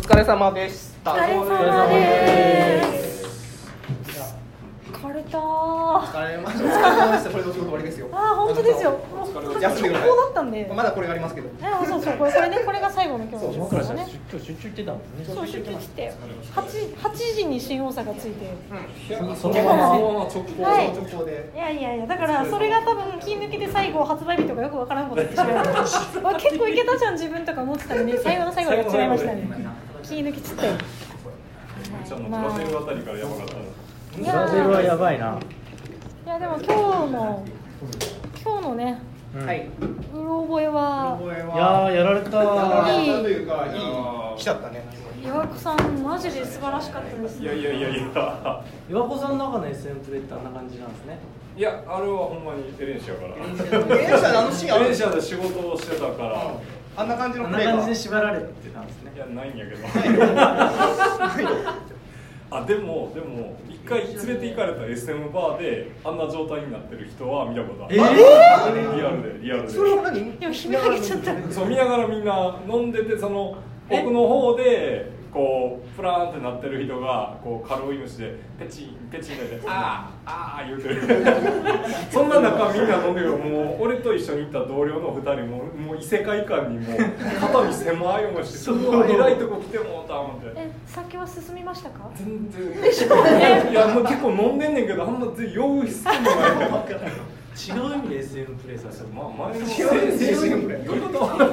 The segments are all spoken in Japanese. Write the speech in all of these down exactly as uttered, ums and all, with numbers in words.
疲れ様でした。 お疲れ様です。疲れたー。 疲れました。お疲れ様でした。これでお仕事終わりですよ。 あー、本当ですよ。 休んでください。 こうだったんで。 まだこれがありますけど。 あ、そうそう、これこれね、これが最後の今日の仕事ですね。 今日出張行ってたんですね。 そう、出張して八八時に新大阪着いて。 そのまま直行で。いやいやいや、だからそれが多分気抜けて最後発売日とかよくわからんこと言ってしまいました。結構いけたじゃん自分とか思ってたのに、最後の最後でやっちまいましたね。気抜きちゃったよ。 まあ、ブラジルあたりからやばかった。 ブラジルはやばいな。 いやでも今日の今日のね、 はい。 うろ覚えは。 いやーやられた。 いいというかいい来ちゃったね。 岩子さんマジで素晴らしかったです。 いやいやいやいや。 岩子さんの中の エスエム プレイってあんな感じなんですね。 いや、あれはほんまにエレンシアから。 エレンシアであのシーンある。 エレンシアで仕事をしてたから。 あんな感じのあんな感じで縛られてたんですね。 いや、ないんやけど。あ、でもでも一回連れて行かれた エスエム バーであんな状態になってる人は見たことある。 えー、 リアルでリアルで。 それは何？ でも悲鳴上げちゃった。 そう見ながらみんな飲んでて、その奥の方でこうプラーンってなってる人がこう軽い虫でペチンペチンであーあー言うてる。そんな中みんな飲んでる。もう俺と一緒に行った同僚のふたりももう異世界観にもう肩身狭い思いして、そうえらいとこ来てもうた思って。 え、酒は進みましたか？ 全然。いやもう結構飲んでんねんけど、あんま全然酔う必要もない。 違う意味で エスエム プレイさせる。 まあ前のエスエム プレイ。 どういうこと？ え、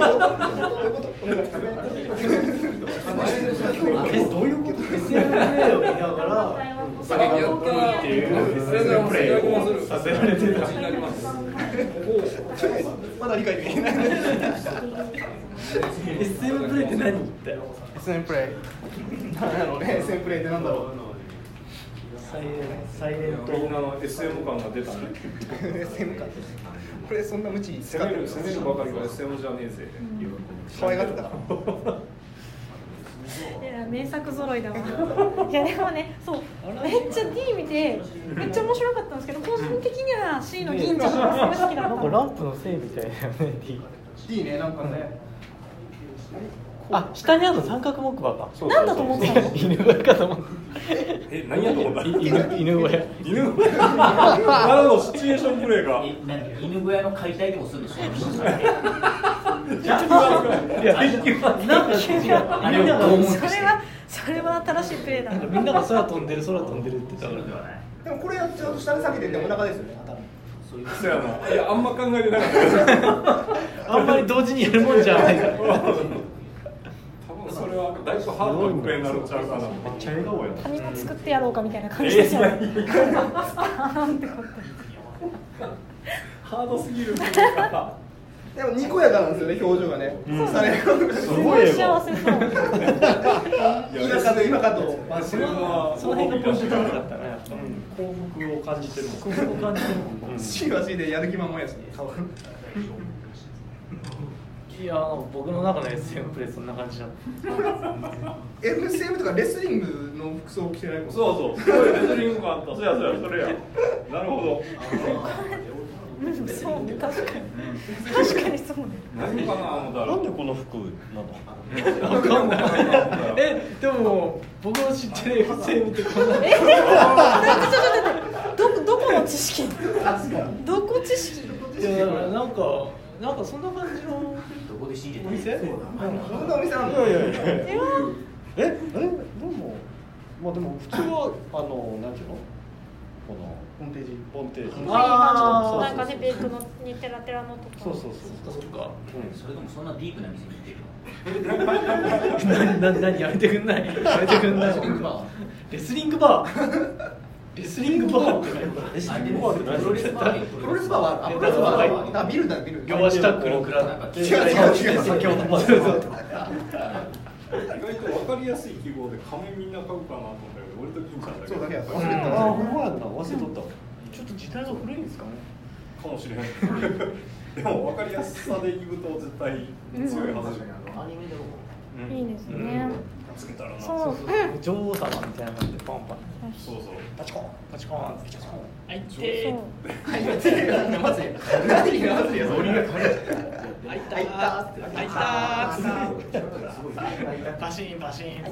どういうこと？ エスエム プレイを見ながら酒が飲むっていう エスエム プレイをさせられてた。 まだ理解できない。 エスエム プレイって何言ったよ。 エスエム プレイ。なんだろうね。エスエム プレイってなんだろう。 サイレンサイレントみんなの エスエム 感が出たね。 エスエム 感。これそんな無知使攻めるってる。 攻めるばかりが エスエム じゃねえぜ。 可愛がってたから。 いや名作揃いだわ。いやでもね、そうめっちゃ D 見てめっちゃ面白かったんですけど、個人的には C の銀ちゃんがすごい好きだった。 なんかランプのせいみたいなね。D。 D ね、なんかね。 あ、下にあるの三角木馬か。 なんだと思ってたの？ 犬小屋かと思った。 え、何やと思った？ 犬犬小屋。 犬小屋。なるほど、シチュエーションプレイが。 犬小屋の解体でもするんでしょ。 いや、なんか違う。あれはそれはそれは新しいプレイだ。 なんかみんなが空飛んでる空飛んでるって言ったから。 でもこれやっちゃうと下に下げてってお腹ですよね。 そうやな。いや、あんま考えてなかった。 あんまり同時にやるもんじゃないから。 それはだいぶハードなプレイになるんちゃうかな。めっちゃ笑顔やな。 紙も作ってやろうかみたいな感じですよね。スパーンってこと。 ハードすぎるプレイが。 でもにこやかなんですよね、表情がね。 すごい幸せそう。 今かと今かと。 そのその辺がポイントじゃなかったね。幸福を感じてるもん。幸福を感じてるもん。 しばしでやる気満々やし。 いや僕の中の エスエム プレイそんな感じだった。 エスエム とかレスリングの服装着てないもん。 そうそう。レスリングがあった。そうやそうやそれや。なるほど。 うん、そう確かに確かにそうね。 何かな思ったら。 なんでこの服なの？わかんない。え、でも僕の知ってる エスエム ってこんな。 え、ちょっと待って、どどこの知識？どこ知識？ いやなんかなんかそんな感じの。 どこで仕入れてお店？ どんなお店なの？ いやいやいや。え、え、でもまあでも普通はあのなんていうの？このボンテージ。 ボンテージ。 ああ、なんかねベッドのにテラテラのとか。 そうそうそうそうか。 それでもそんなディープな店に行ってるの？ なな何やめてくんない？やめてくんない？レスリングバー。レスリングバーって何？レスリングバーって何？ プロレスバー。 プロレスバーはある。プロレスバーはある。あ、ビルだビル。 両足タックル食らう。 違う違う違う。 先ほどまで。 意外と分かりやすい記号で仮面みんな買うかなと思ったけど、俺と金ちゃんだけ。 そうだけやった。 ああ、ほんまやんな。忘れとった。ちょっと時代が古いんですかね。 かもしれない。でも分かりやすさで言うと絶対強いはずじゃないの。 アニメでも。 いいですね。 つけたらな。 そう。 女王様みたいな感じでパンパン。 そうそう。 パチコンパチコンパチコン。あいてそう。 はい、待ってまずい。何がまずいよ。ノリが軽い。 あいたあいた。 パシンパシン。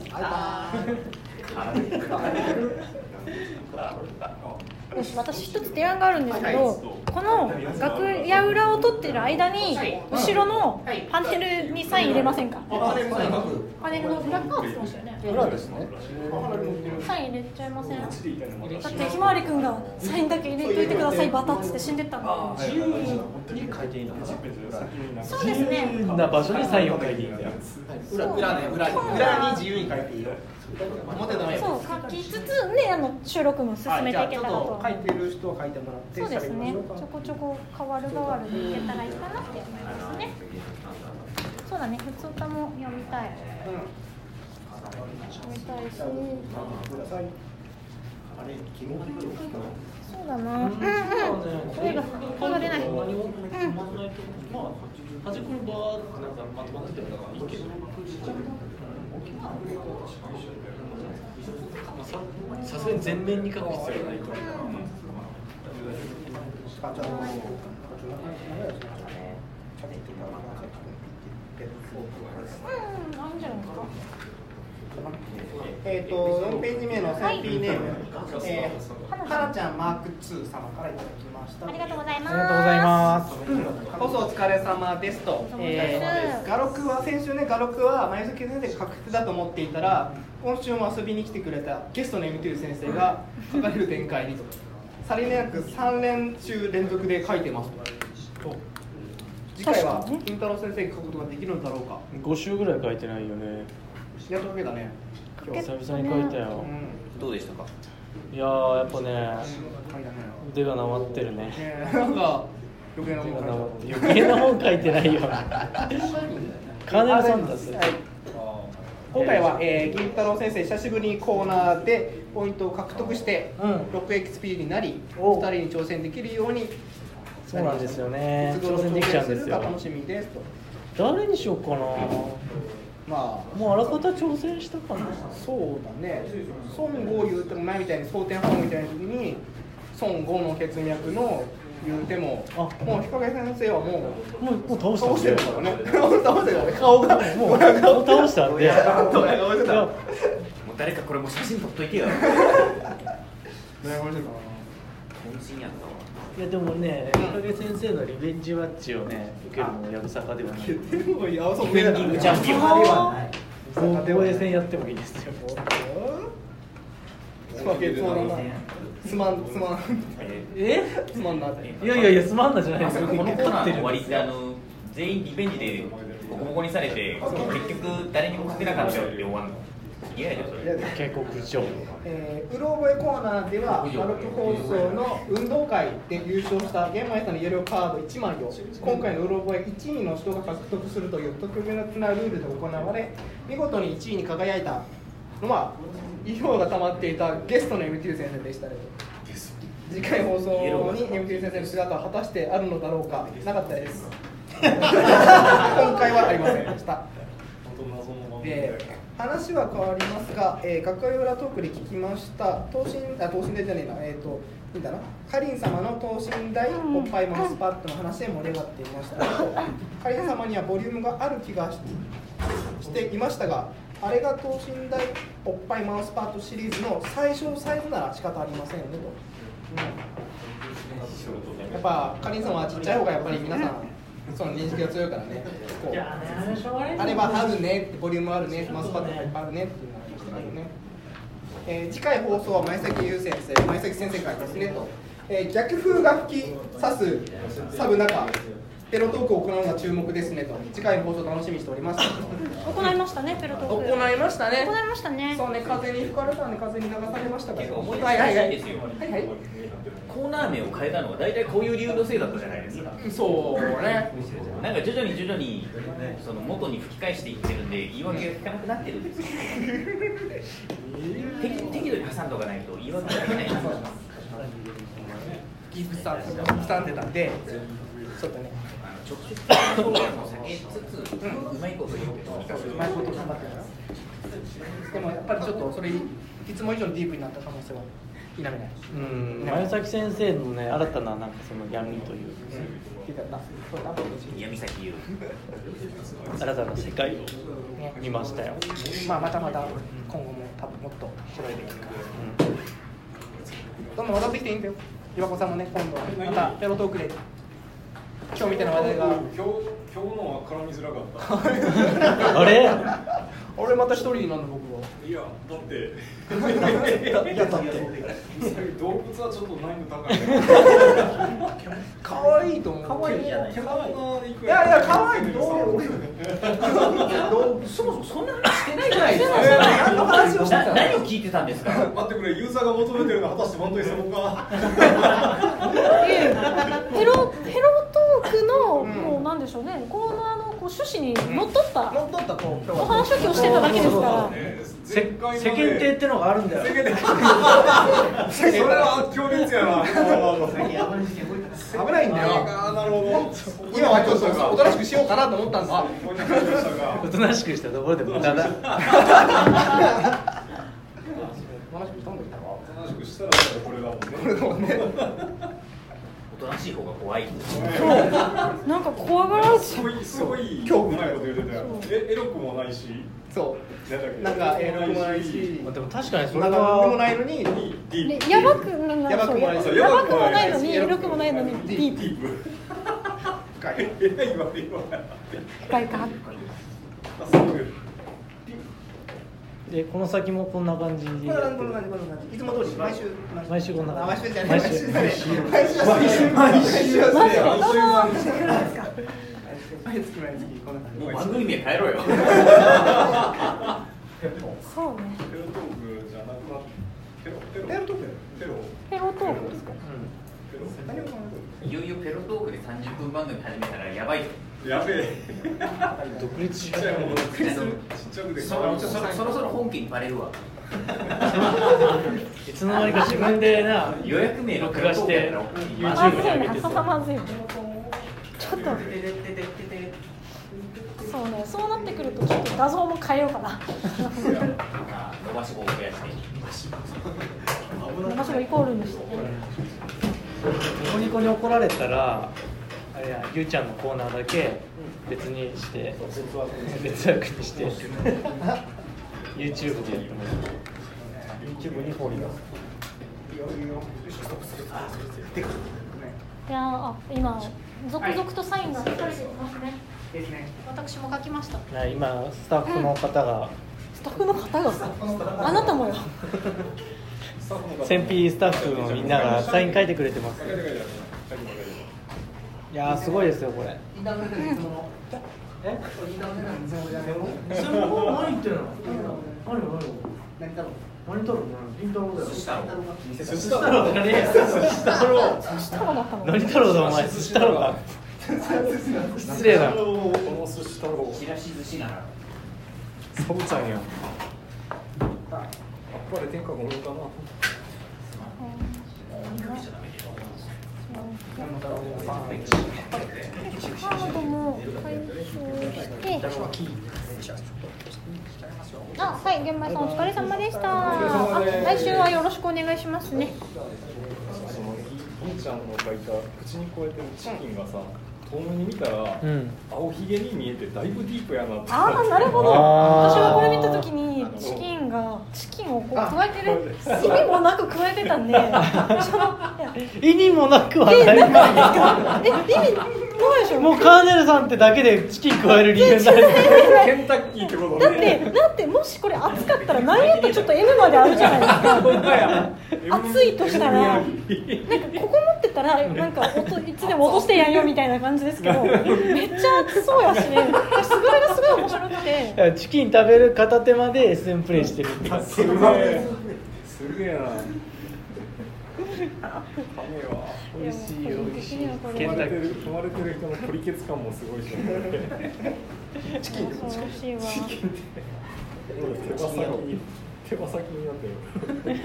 よし、私一つ提案があるんですけど、この楽屋裏を撮ってる間に後ろのパネルにサイン入れませんか？ パネルサイン書く。 パネルの裏側って言ってましたよね。 裏ですね。 サイン入れちゃいません？だってひまわりくんがサインだけ入れといてくださいバタっつって死んでったんで。 自由に書いていいのかな。 そうですね。 自由な場所にサインを書いていいんだよ。 裏裏ね裏に裏に自由に書いていいよ。表ダメよ。 そう書きつつね、あの収録も進めていけたらと。 書いてる人は書いてもらって。 そうですね。ちょこちょこ変わる変わるでいけたらいいかなって思いますね。そうだね。ふつおたも読みたい。読みたいし。そうだな。うんうん。声が声が出ない。うん。 端っこのバーってなんかまとまっててもいいけど。さすがに全面に書く必要はないと思う。 えっとよんページ目の さんピー ネーム、えー、はなちゃんマークツー様からいただきました。 ありがとうございます。 ありがとうございます。放送お疲れ様ですと。えー、画録は先週ね画録は前崎先生が確定だと思っていたら、今週も遊びに来てくれたゲストの エムティー 先生が書かれる展開にと。さりげなくさん連週連続で書いてますと。次回は金太郎先生が書くことができるのだろうか。 ご週ぐらい書いてないよね。 やっと書けたね。 今日久々に書いたよ。 うん、 どうでしたか？ いやーやっぱね、腕がなまってるね。 ねなんか余計なもの余計な本書いてないよ。カーネル・サンダース。 今回は、えー、銀太郎先生久しぶりにコーナーでポイントを獲得して、うん、ろくエックスピー になりふたりに挑戦できるように。 そうなんですよね。 挑戦できちゃうんですよ。楽しみですと。 誰にしようかな。 まあ、 もうあらかた挑戦したかな。 そうだね。孫悟言うても前みたいに争点本みたいな時に孫悟の血脈の言うても、あ、もう日陰先生はもうもうもう倒した倒してるからね。倒してるからね。顔がもうもう倒したんで。 もう誰かこれも写真撮っといてよ。渾身やったわ。 いやでもね、日陰先生のリベンジマッチをね受けるのもやぶさかではない。ディフェンディングチャンピオンではない。 防衛戦やってもいいですよ。 すまんすまんすまんえすまんな。 いやいやいやすまんなじゃないですよ。 このコーナーの終わりってあの全員リベンジでボコボコにされて結局誰にも勝てなかったよって終わるの。嫌やでそれ。 警告状。 えー、うろ覚えコーナーではガルプ放送の運動会で優勝した玄米さんのイエローカードいちまいを今回のうろ覚えいちいの人が獲得するという特別なルールで行われ、見事にいちいに輝いたのは意表が溜まっていたゲストの エムティー 先生でしたね。次回放送に エムティー 先生の姿は果たしてあるのだろうか。なかったです。今回はありませんでした。えー話は変わりますが、えー、楽屋裏トークで聞きました等身あ等身大じゃねえな、えっ、ー、といいんだな、かりん様の等身大おっぱいマウスパッドの話で盛り上がっていましたけど、かりん様にはボリュームがある気が し, していましたが、あれが等身大おっぱいマウスパッドシリーズの最小サイズなら仕方ありませんよねと、うん、やっぱかりん様はちっちゃい方がやっぱり皆さんその認識が強いからね、こうあれはあるねって、ボリュームあるね、マウスパッドがいっぱいあるねっていうのが言ってないよね。えー、次回放送は前崎優先生、前崎先生からですねと、えー、逆風が吹き刺すサブ中、ペロトークを行うのが注目ですねと、次回の放送楽しみにしております。 行いましたね、ペロトーク。 行いましたね。 行いましたね。 そうね、風に吹かれたんで風に流されましたから。 思い出しやすいですよ。 はいはい。 コーナー名を変えたのは大体こういう理由のせいだったじゃないですか。 そうね。 なんか徐々に徐々にその元に吹き返していってるんで言い訳が効かなくなってるんですよ。適, 適度に挟んでおかないと言い訳ができないんですよ。 ギフさん挟んでたんで、ちょっとね。 直接そういうのを避けつつ、うん、うまいこと言うけど、 うまいこと頑張ってるから。でもやっぱりちょっとそれいつも以上にディープになった可能性は。 否めない。 うん、前崎先生のね、新たななんかその闇という、 闇崎優新たな世界を見ましたよ。 まあまたまた今後も多分もっと揃えていくから。うん、どんどん渡ってきていいんだよ。岩子さんもね、今度はまたペロトークで今日みたいな話題が。 今日今日のは絡みづらかった。 あれ？ 俺また一人になるの僕は。 いやだって。 いやだって。 動物はちょっと難易度高い。 可愛いと思う。 可愛いじゃない。 いやいや可愛いどう？そもそもそんな話してないじゃないですか。何の話をしてたの？ 何を聞いてたんですか。 待ってくれ、ユーザーが求めてるのは果たして本当にそこか。 ヘロヘロトークのもうなんでしょうね、コーナーのこう趣旨にのっとった乗っ取ったとお話を今日してただけですから。 世間体ってのがあるんだよ。 世間体。それは強烈やな。 危ないんだよ。 なるほど。 今はちょっとおとなしくしようかなと思ったんです。 おとなしくしたところで無駄だ。 おとなしくしたらこれだもんね。 おとなしい方が怖い。 なんか怖がられてすごいすごい恐怖ないこと言ってたよ。えエロくもないし。 そう。なんかエロくもないし。 でも確かにそれなんかでもないのに。 ね、やばくなんやばくもないそうやばくもないのにエロくもないのにディープ。 深い。えらい言われ言われ。 深いか。 でこの先もこんな感じで。 こんな感じこんな感じこんな感じ。いつも通り毎週毎週こんな感じ。 毎週じゃない毎週毎週毎週毎週毎週どうも。 毎月毎月こんな感じ。 もう番組名変えろよ。 そうね。 ペロトークじゃなくなってペロペロペロトークペロペロトークですか。 ペロ何を考えてる？ いよいよペロトークでさんじゅっぷん番組始めたらやばいぞ。 やべえ。 独立しちっちゃいもの独立する。ちっちゃくでそろそろそろそろ本家にバレるわ。 いつの間にか自分でな予約名の録画してまず YouTube にいね、 上げてささ。 まずいね。ちょっとそうね、そうなってくるとちょっと画像も変えようかな。 伸ばし棒を増やして伸ばし棒イコールにしてね。 ニコニコに怒られたらあれや、ゆうちゃんのコーナーだけ別にして別枠にして YouTube でやってもらう。 YouTube に放り出す。 いやあ、今続々とサインが書かれていますね。 ですね。 私も書きました。 今スタッフの方がスタッフの方があなたもよ。 選Pスタッフのみんながサイン書いてくれてます。いやーすごいですよこれ。 インターネットでいつもの。え？インターネットでいつものじゃねえの？ それも何言ってるの？何何何だろう？ 何太郎？何太郎だよ。 寿司太郎寿司太郎じゃねえよ。寿司太郎。 寿司太郎だったの。 何太郎だお前。寿司太郎か。失礼だ。 この寿司太郎。 ちらし寿司ならサブちゃんや。 あっぱれ天下ごめんかな。 カードも回収してあ、はい、玄米さんお疲れ様でした。あ、来週はよろしくお願いしますね。 そのひーちゃんの書いた口にこうやってるチキンがさ、遠目に見たら、うん、青ひげに見えてだいぶディープやなって。 ああ、なるほど。私がこれ見たときにチキンがチキンをこう加えてる意味もなく加えてたんで、その意味もなくはない。 え、意味どうでしょう。 もうカーネルさんってだけでチキン加える理由ない。 ケンタッキーってことだってだってもしこれ熱かったら何やってちょっと M まであるじゃないですか。熱いとしたらなんかここ持ってたらなんか音いつでも落としてやんよみたいな感じですけど、めっちゃ熱そうやしね。すごいがすごい面白くて。 チキン食べる片手まで エスエム プレイしてるって感じ。 すげえすげえな。 美味しいよ美味しい。 ケンタッキー。踏まれてる人の取り決感もすごいし。 チキンでも美味しいわ。 チキンって手羽先に手羽先になってる。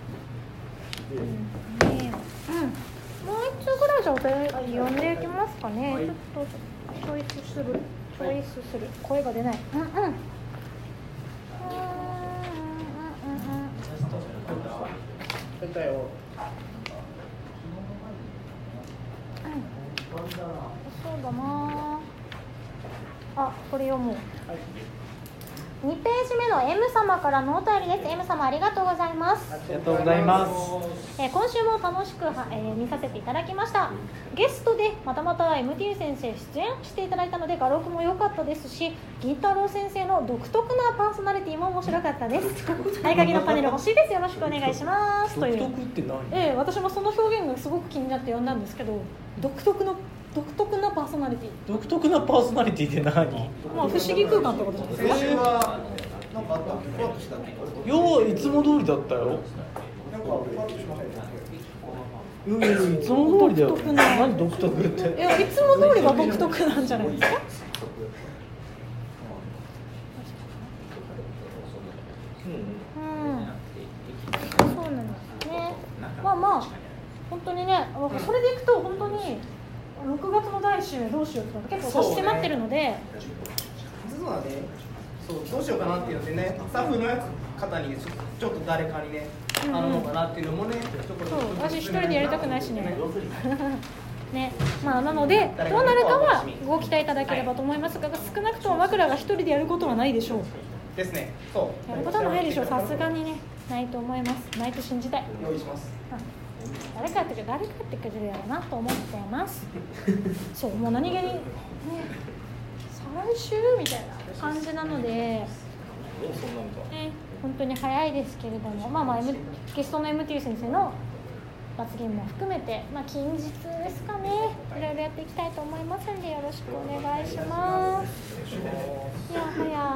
うん、もう一つぐらいじゃお便り読んでいきますかね。ちょっとチョイスするチョイスする声が出ない。うんうん。 たよ。 そうだなあ、これ読もう。にページ目の M 様からのお便りです。 M 様ありがとうございます。 ありがとうございます。 えー、今週も楽しくは、えー、見させていただきました。ゲストでまたまた エムティー 先生出演していただいたので画録も良かったですし、銀太郎先生の独特なパーソナリティも面白かったです。合鍵のパネル欲しいです。よろしくお願いしますという。 独特って何？ えー、私もその表現がすごく気になって読んだんですけど、独特の独特なパーソナリティ。 独特なパーソナリティって何？ まあ不思議空間ってことじゃないですか。 先週はなんかあったっけ？ふわっとしたっけ？ よういつも通りだったよ。 なんかふわっとしませんでしたっけ？ いやいやいつも通りだよ。何独特って？ いやいつも通りは独特なんじゃないですか？うん、そうなんですね。まあまあ本当にね、それでいくと本当にろくがつのだいいっ週目どうしようって結構差し迫ってるので、 実はね、そうどうしようかなっていうのでね、スタッフのやつ方にちょちょっと誰かにね頼もうかなっていうのもね、ちょっとそう私一人でやりたくないしね。ね、まあなのでどうなるかはご期待いただければと思いますが、少なくとも枕が一人でやることはないでしょう。 ですね。そうやることはないでしょう。さすがにね、ないと思います。ないと信じたい。 用意します。 誰かやってくれ誰かやってくれるやろなと思ってますそうもう何気にね再来週みたいな感じなので、ね、本当に早いですけれども、まあまあ、M、ゲストの エムティー 先生の罰ゲームも含めて、まあ、近日ですかね、いろいろやっていきたいと思いますのでよろしくお願いします。いやはや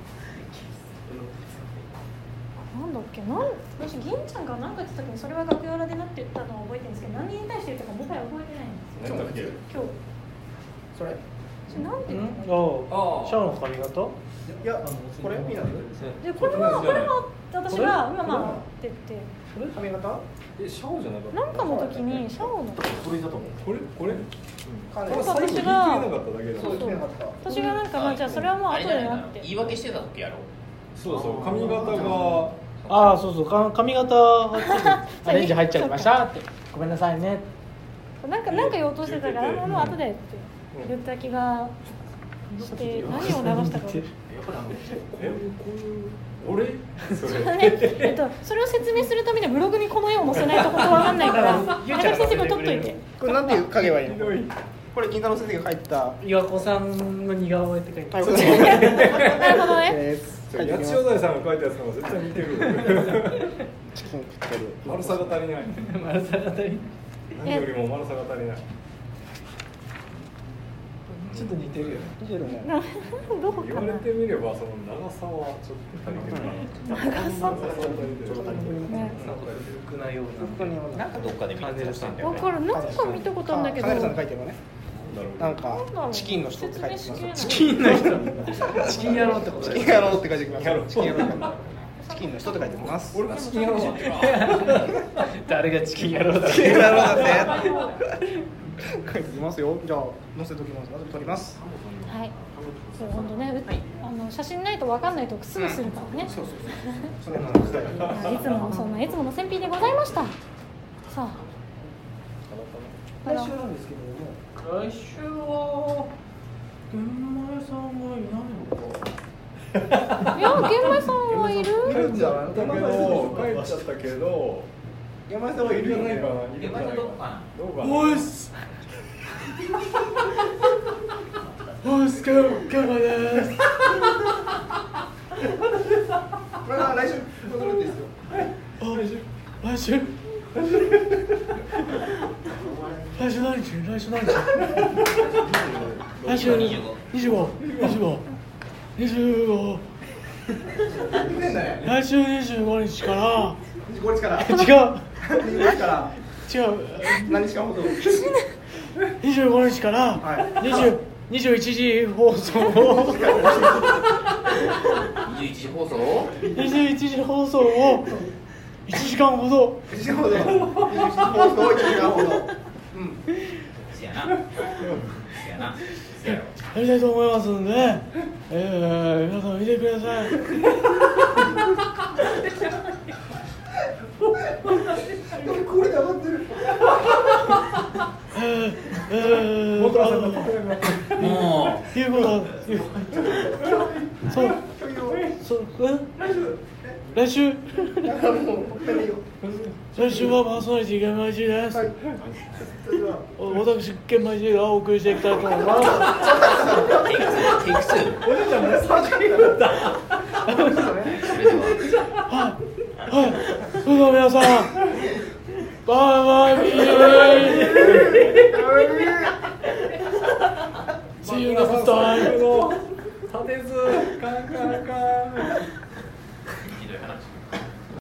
なんだっけ、なん私銀ちゃんが何か言ってた時にそれは楽屋裏でなって言ったのを覚えてるんですけど、何に対して言ったかもはや覚えてないんですよ。 何だっけ？ 今日それ？ それなんて言ったあの？ あ、シャアの髪型？ いや、これピーナッツ？ でこれはこれは私が今まあって言ってこれ髪型？ え、シャオじゃなかった？ なんかの時にシャオのこれだと思う。 これこれ？ かなんか最後言い切れなかっただけだ。 そうですね。かった。 私がなんかまあじゃあそれはもう後でなって言い訳してた時やろ。 そうそう、髪型がああ、そうそう、か髪型がちょっとアレンジ入っちゃいましたってごめんなさいね。 なんかなんか言おうとしてたからもう後でって言った気がして何を流したか。 え、俺それ、 えっと、それを説明するためにはブログにこの絵を載せないと本当わかんないから中木先生これ撮っといて。 これなんていう影はいいの？これ銀太郎先生が書いた岩子さんの似顔絵って書いてある。 なるほどね。 八千代台さんが書いたやつの方が絶対似てる。 チキン食ってる。 丸さが足りない。 丸さが足りない。 何よりも丸さが足りない。 ちょっと似てるよね。 似てるね。 どこかな。 言われてみればその長さはちょっと足りてる。 長さ。 長さは足りてる。 ね。 少ないような。 なんかどっかで見たことしたんだよね。 わかる。なんか見たことあるんだけど。 カネルさんが書いてるのね。なんかなんチキンの人って書いてます。 チチキンの人。チキン野郎ってことチキン野郎って書いてきます。チキン野郎。チキンの人って書いてます。 俺がチキン野郎だってか。 誰がチキン野郎だ。 チキン野郎だって。書いてきますよ。じゃあ載せときます。後で撮ります。 はい。そう本当ね。あの写真ないとわかんないとすぐするからね。 そうそうそう。それなんです。 いつものそんないつもの先品でございました。さあ。 来週なんですけれども。 来週は玄米さんがいないのか。 いや玄米さんはいる。 帰っちゃう。 だけど帰っちゃったけど。 山井さんはいるよね。 現場でどうかな。 どうかな。 おいっす。おいっすか、玄米です。 これは来週戻るんですよ。 来週。来週。来週何日？来週何日？来週にじゅうご、にじゅうご、にじゅうご、にじゅうご。来週にじゅうごにちから。 にじゅうごにちから。 違う。 にじゅうごにちから。 違う。 何日間ほど。 にじゅうごにちからにじゅう、にじゅういちじ放送を。 にじゅういちじ放送？ にじゅういちじ放送をいちじかんほど。 いちじかんほど。にじゅういちじ放送をいちじかんほど。うん。 せやな。せやな。せやろ。 やりたいと思いますんで、えー、皆さん見てください。 来週だからもうこれでいいよ。 来週はパーソナリティ玄米寺です、 はい。それでは私玄米寺がお送りしていきたいと思いますテイクツーテイクツーおじいちゃんもうさんじゅうだった。 はいそれでは皆さんバイバイビー See you next time 立てずカンカンカンひどい話